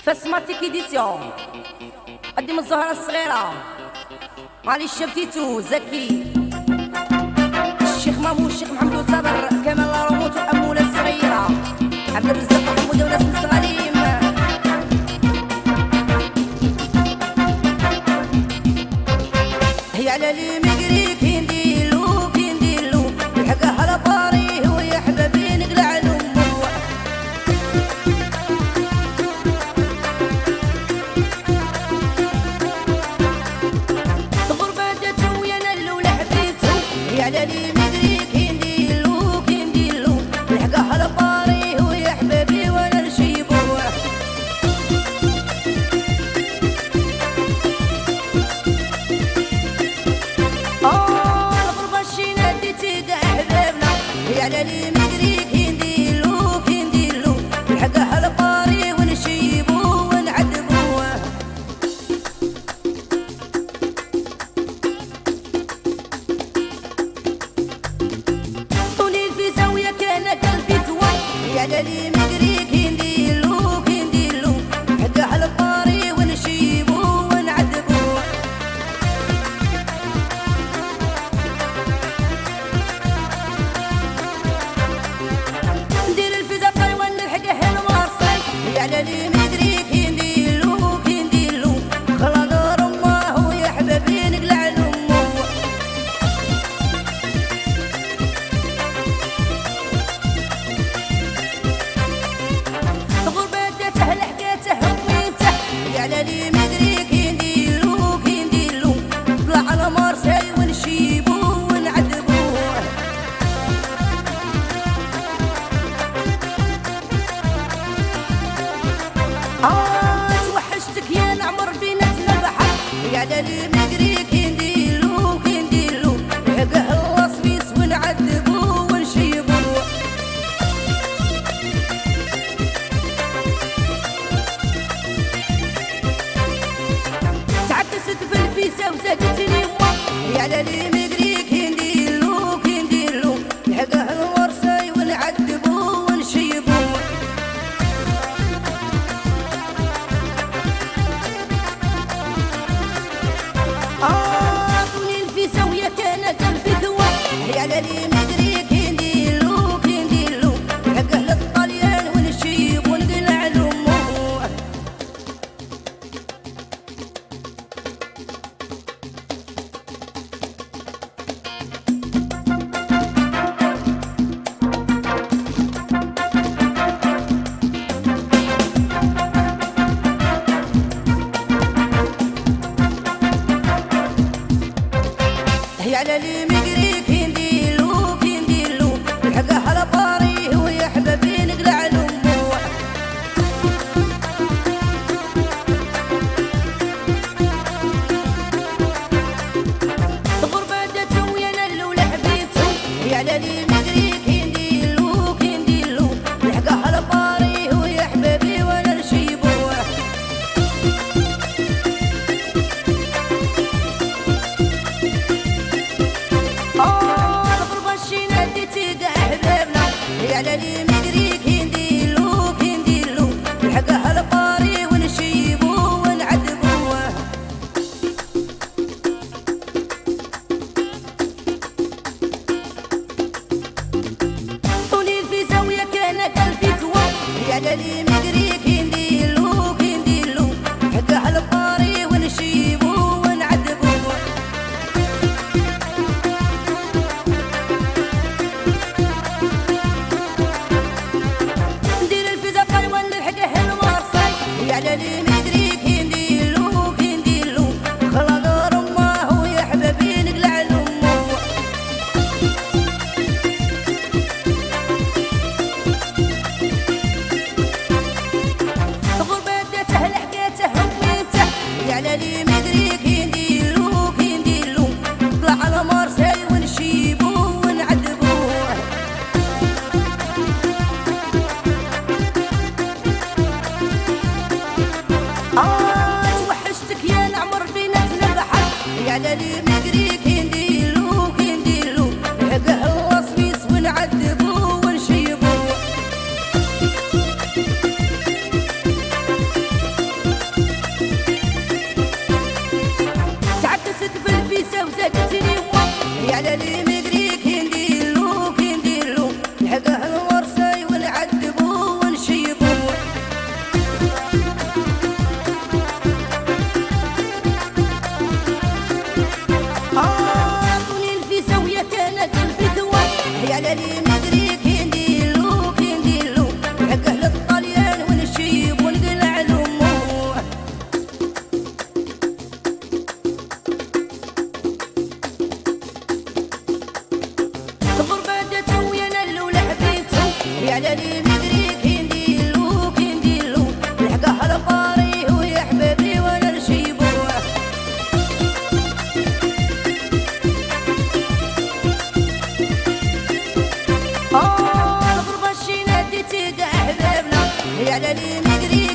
فاسماتيك إديسيون قدم الزهرة الصغيرة علي الشبتيتو زكي الشيخ مامو الشيخ محمد صابر كمال رموت وأمولة الصغيرة عبد الرزاق محمود وناس مستغاليم هي على لي مقري كنديلو كنديلو يحقها لباريه ويا حبابي نقلع لأمو الغربة داتو ويا نلو لحبيبتو هي على لي مقري كنديلو كنديلو يحقها لباريه ويا حبابي وانا نشيبو على لي مدري كنديلو كنديلو نلحقها الباري ونشيبو ونعذبو وليل في زاوية كان قلبي توي على لي مدري كنديلو كنديلو نلحقها الباري ونشيبو ونعذبو على لي مدري كنديلو كنديلو خلاص رماه ويا حبابي نقلع لأمو غربة داته لحقاته وميته على لي مدري كنديلو كنديلو طلع على مارساي ونشيبو ونعذبو توحشتك يا نعمر بيناتنا البحر على لي مدري كنديلو كنديلو نلحقه الوصفيس ونعذبو ونشيبو تعكست في الفيسة وزادتني يما على لي مدري كنديلو كنديلو نلحقه الورساي ونعذبو ونشيبو وليل في زاوية كان قلبي ذوى على لي مدري كنديلو كنديلو نلحقه للطليان ونشيب ونقلع لأمو هي على لي مقري كنديلو كنديلو نلحقها لباريه ويا حبابي نقلع لأمو الغربة داتو ويا نلو لحبيبتو هي على لي مقري كنديلو كنديلو نلحقها لباريه ويا حبابي وانا نشيبو على لي مدري كنديلو كنديلو نلحقها الباري ونشيبو ونعذبو وليل في زاوية كان قلبي توي على لي مدري كنديلو كنديلو نلحقها الباري ونشيبو ونعذبو على لي مدري كنديلو كنديلو خلاص رماه ويا حبابي نقلع لأمو غربة داته لحقاته وميته على لي مدري كنديلو كنديلو طلع على مارساي ونشيبو ونعذبو توحشتك يا نعمر بيناتنا البحر على لي مقري كنديلو كنديلو نلحقه الوصفيس ونعذبو ونشيبو يا لالي مدري كي نديرلو كي نديرلو الحقا هالباري ويا حبابي وانا نشيبوه الغربة شي ناديتي كاع حبابنا يا لالي مدري